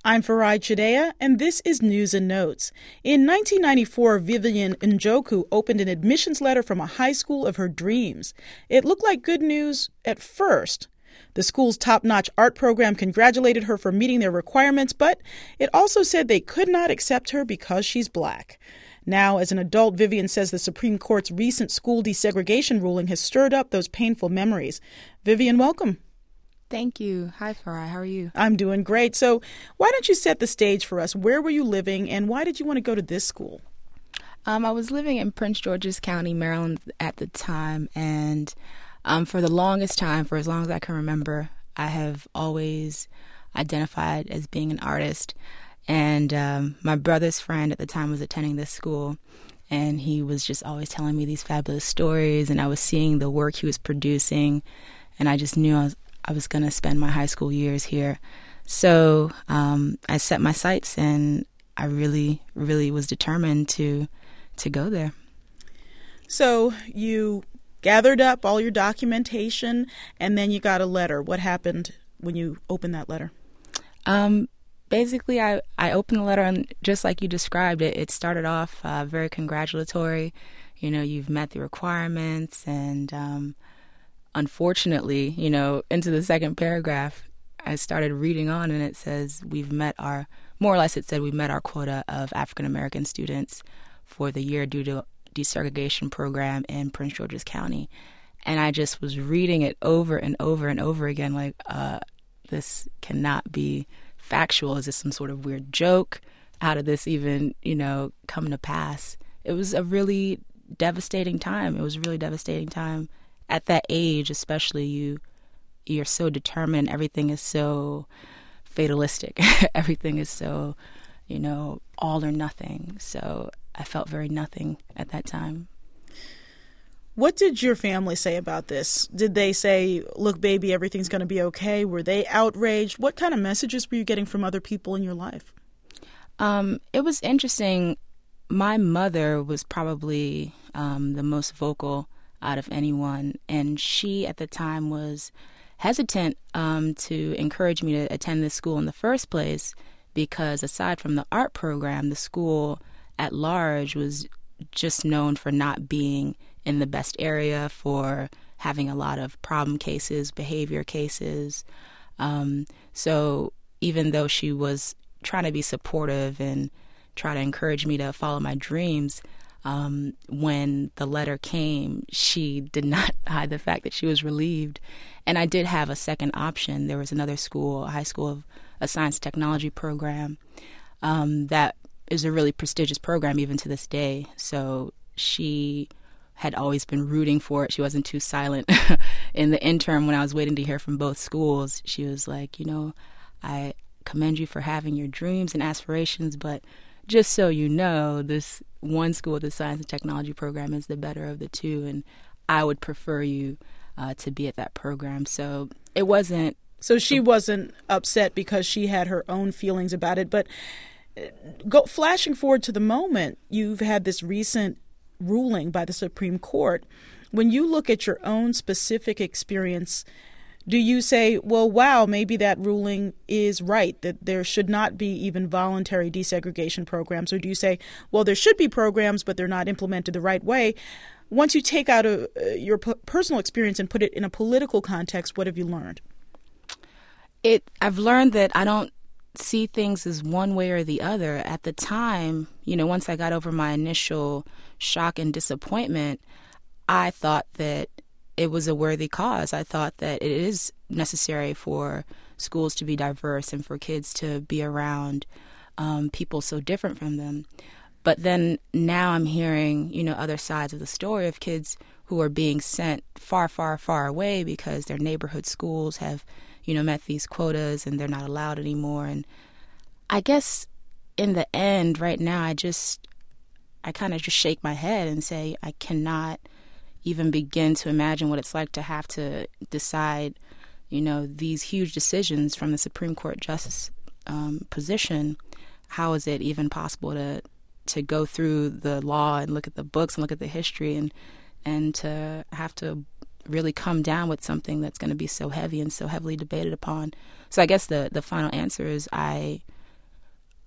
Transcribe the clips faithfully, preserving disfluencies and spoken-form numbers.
I'm Farai Chidea, and this is News and Notes. In nineteen ninety-four, Vivian Njoku opened an admissions letter from a high school of her dreams. It looked like good news at first. The school's top-notch art program congratulated her for meeting their requirements, but it also said they could not accept her because she's black. Now, as an adult, Vivian says the Supreme Court's recent school desegregation ruling has stirred up those painful memories. Vivian, welcome. Thank you. Hi, Farai. How are you? I'm doing great. So why don't you set the stage for us? Where were you living, and why did you want to go to this school? Um, I was living in Prince George's County, Maryland at the time, and um, for the longest time, for as long as I can remember, I have always identified as being an artist. And um, my brother's friend at the time was attending this school, and he was just always telling me these fabulous stories, and I was seeing the work he was producing, and I just knew I was I was going to spend my high school years here. So um, I set my sights, and I really, really was determined to to go there. So you gathered up all your documentation, and then you got a letter. What happened when you opened that letter? Um, basically, I, I opened the letter, and just like you described it, it started off uh, very congratulatory. You know, you've met the requirements, and um unfortunately, you know, into the second paragraph, I started reading on, and it says we've met our, more or less it said we met our quota of African-American students for the year due to desegregation program in Prince George's County. And I just was reading it over and over and over again, like, uh, this cannot be factual. Is this some sort of weird joke? How did this even, you know, come to pass? It was a really devastating time. It was a really devastating time. At that age, especially, you, you're so determined. Everything is so fatalistic. Everything is so, you know, all or nothing. So I felt very nothing at that time. What did your family say about this? Did they say, look, baby, everything's going to be okay? Were they outraged? What kind of messages were you getting from other people in your life? Um, it was interesting. My mother was probably um, the most vocal out of anyone, and she at the time was hesitant um, to encourage me to attend this school in the first place, because aside from the art program, the school at large was just known for not being in the best area, for having a lot of problem cases, behavior cases. Um, so even though she was trying to be supportive and try to encourage me to follow my dreams, Um, when the letter came, she did not hide the fact that she was relieved. And I did have a second option. There was another school, a high school of a science technology program, um, that is a really prestigious program even to this day. So she had always been rooting for it. She wasn't too silent. In the interim, when I was waiting to hear from both schools, she was like, you know, I commend you for having your dreams and aspirations, but just so you know, this one school, the science and technology program, is the better of the two, and I would prefer you uh, to be at that program. So it wasn't... So she wasn't upset because she had her own feelings about it, but go, flashing forward to the moment, you've had this recent ruling by the Supreme Court. When you look at your own specific experience, do you say, well, wow, maybe that ruling is right, that there should not be even voluntary desegregation programs? Or do you say, well, there should be programs, but they're not implemented the right way? Once you take out a, your p- personal experience and put it in a political context, what have you learned? It. I've learned that I don't see things as one way or the other. At the time, you know, once I got over my initial shock and disappointment, I thought that it was a worthy cause. I thought that it is necessary for schools to be diverse and for kids to be around um, people so different from them. But then now I'm hearing, you know, other sides of the story of kids who are being sent far, far, far away because their neighborhood schools have, you know, met these quotas and they're not allowed anymore. And I guess in the end, right now, I just, I kind of just shake my head and say I cannot even begin to imagine what it's like to have to decide, you know, these huge decisions from the Supreme Court justice um, position. How is it even possible to to go through the law and look at the books and look at the history and and to have to really come down with something that's going to be so heavy and so heavily debated upon? So I guess the, the final answer is I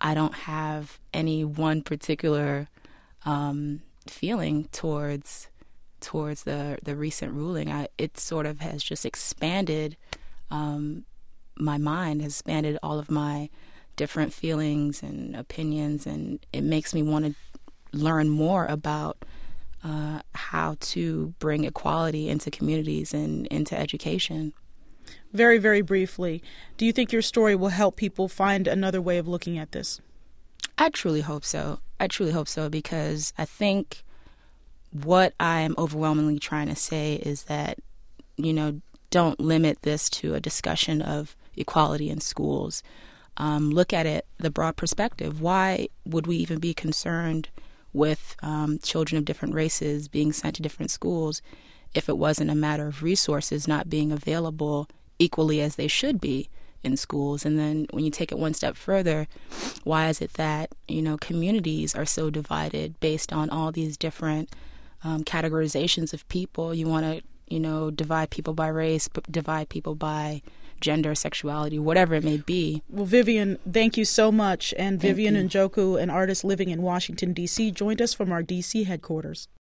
I don't have any one particular um, feeling towards towards the the recent ruling. I, it sort of has just expanded um, my mind, has expanded all of my different feelings and opinions, and it makes me want to learn more about uh, how to bring equality into communities and into education. Very, very briefly, do you think your story will help people find another way of looking at this? I truly hope so. I truly hope so, because I think what I'm overwhelmingly trying to say is that, you know, don't limit this to a discussion of equality in schools. Um, look at it, the broad perspective. Why would we even be concerned with um, children of different races being sent to different schools if it wasn't a matter of resources not being available equally as they should be in schools? And then when you take it one step further, why is it that, you know, communities are so divided based on all these different um, categorizations of people? You want to, you know, divide people by race, divide people by gender, sexuality, whatever it may be. Well, Vivian, thank you so much. And Thank Vivian you. Njoku, an artist living in Washington, D C, joined us from our D C headquarters.